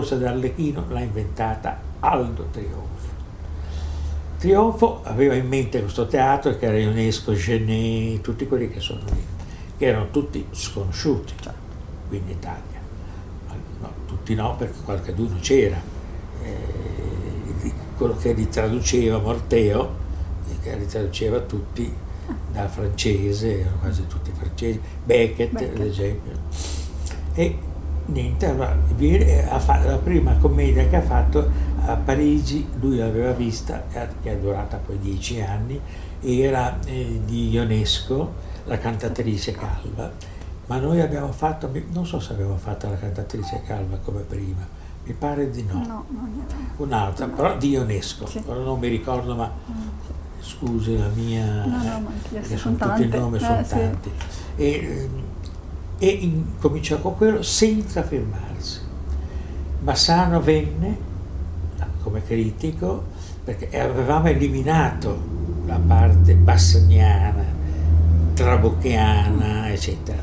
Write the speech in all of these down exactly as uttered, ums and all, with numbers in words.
d'Arlecchino l'ha inventata Aldo Trionfo. Trionfo aveva in mente questo teatro che era Ionesco, Genet, tutti quelli che sono lì, che erano tutti sconosciuti qui in Italia. No, tutti no, perché qualcuno c'era. Eh, quello che li traduceva, Morteo, che li traduceva tutti dal francese, erano quasi tutti francesi, Beckett, Beckett. ad esempio. E niente, allora, ha fatto la prima commedia che ha fatto a Parigi, lui l'aveva vista, che è durata poi dieci anni, era eh, di Ionesco, La cantatrice calva, ma noi abbiamo fatto, non so se abbiamo fatto La cantatrice calva come prima, mi pare di no, no un'altra, no. Però di Ionesco, sì. Però non mi ricordo, ma sì. Scusi la mia, no, no, eh, sono, sono tutti i nomi, sono eh, tanti. Sì. E, e in, cominciò con quello senza fermarsi. Bassano venne come critico perché avevamo eliminato la parte bassaniana, trabocchiana, eccetera.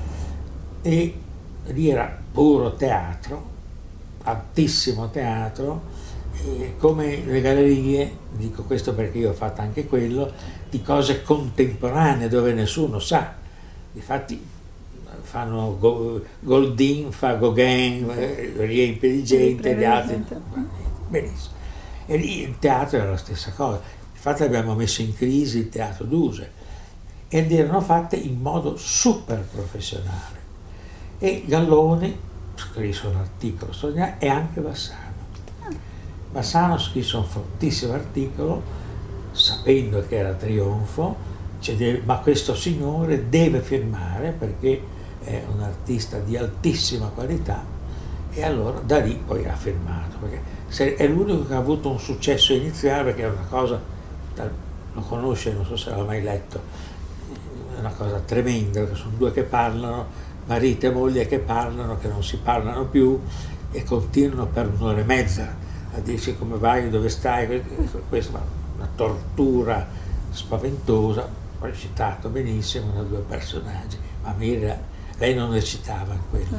E lì era puro teatro, altissimo teatro, e come le gallerie, dico questo perché io ho fatto anche quello, di cose contemporanee dove nessuno sa. Difatti fanno Goldin, fa Gauguin, eh, riempie di gente, gli altri benissimo. E lì il teatro era la stessa cosa. Infatti abbiamo messo in crisi il teatro Duse ed erano fatte in modo super professionale. E Galloni scrisse un articolo e anche Bassano. Bassano scrisse un fortissimo articolo sapendo che era Trionfo, cioè, ma questo signore deve firmare perché è un artista di altissima qualità, e allora da lì poi ha firmato, perché se è l'unico che ha avuto un successo iniziale, perché è una cosa, lo conosce, non so se l'ha mai letto, è una cosa tremenda, perché sono due che parlano, marito e moglie che parlano, che non si parlano più e continuano per un'ora e mezza a dirci come vai, dove stai, questa è una tortura spaventosa. Ho recitato benissimo da due personaggi, ma Mira, lei non recitava in quello.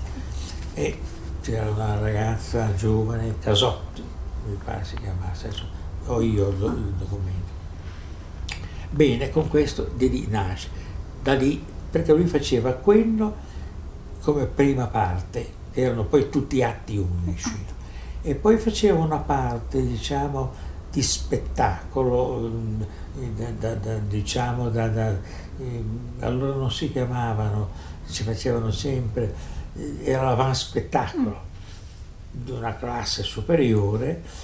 E c'era una ragazza giovane, Casotti, mi pare si chiamasse, adesso ho io il, il documento. Bene, con questo di lì nasce, da lì, perché lui faceva quello come prima parte, erano poi tutti atti unici, e poi faceva una parte, diciamo, di spettacolo, da, da, diciamo, da, da, eh, allora non si chiamavano, si facevano sempre, eh, era l'avanspettacolo di una classe superiore,